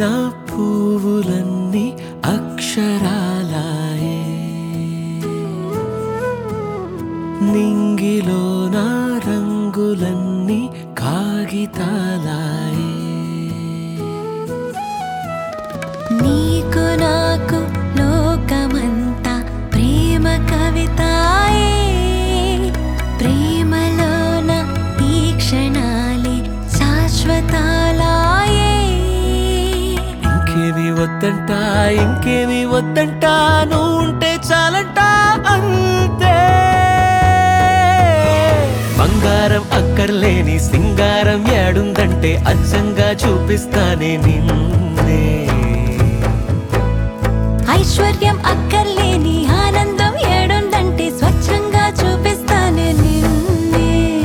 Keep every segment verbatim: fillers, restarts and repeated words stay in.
నా పువ్వులన్నీ అక్షరాలాయే, నింగిలో నా రంగులన్నీ కాగితాలాయే. నీకు నాకు లోకమంతా ప్రేమ కవితాయే, ప్రేమలోన ఈ క్షణాలే శాశ్వతాలాయే. ఇంకేమి వద్దంట ఇంకేమి వద్దంట నువ్వు ఉంటే చాలంట అంతే. బంగారం అక్కర్లేని సింగారం ఏడుందంటే అచ్చంగా చూపిస్తానే నిన్నే. ఐశ్వర్యం అక్కర్లేని ఆనందం ఏడుందంటే స్వచ్ఛంగా చూపిస్తానే నిన్నే.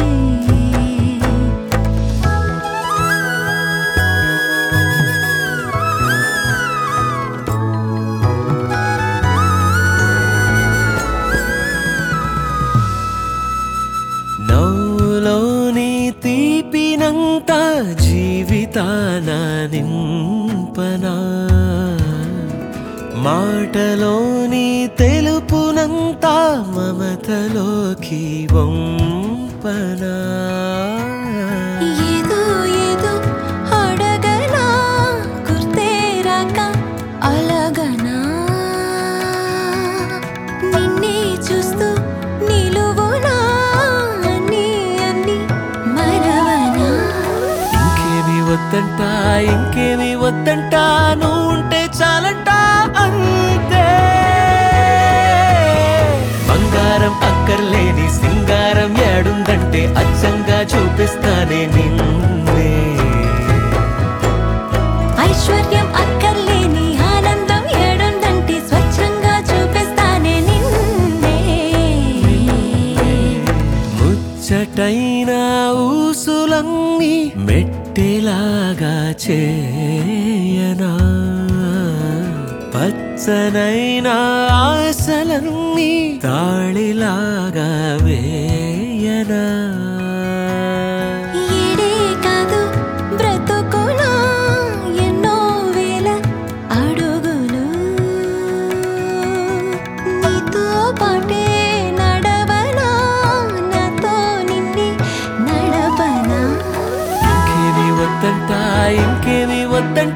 నవ్వులోని తీపినంత జీవితాన నింపనా, మాటలోని తెలుపునంత మమతలోకి వంపనా. ఏదో ఏదో అడగనా గుర్తే రాక అలగనా, నిన్నే చూస్తూ నిలువునా అన్ని అన్ని మరవనా. ఇంకేమి వద్దంట ఇంకేమి వద్దంట నువ్వు ఉంటే చాలంట అంతే. బంగారం అక్కర్లేని సింగారం ఏడుందంటే అచ్చంగా చూపిస్తానే నిన్నే. ఐశ్వర్యం అక్కర్లేని ఆనందం ఏడుందంటే స్వచ్ఛంగా చూపిస్తానే నిన్నే. ముచ్చటైన ఊసులన్నీ మెట్టెలాగా చేయనా, పచ్చనైన ఆశలన్నీ తాళిలాగా వేయనా. ఏడే కాదు బ్రతుకునా ఎన్నో వేల అడుగులు, నీతో పాటే నడవనా నాతో నిన్నే నడపనా. ఇంకేమి వద్దంట ఇంకేమి వద్దంట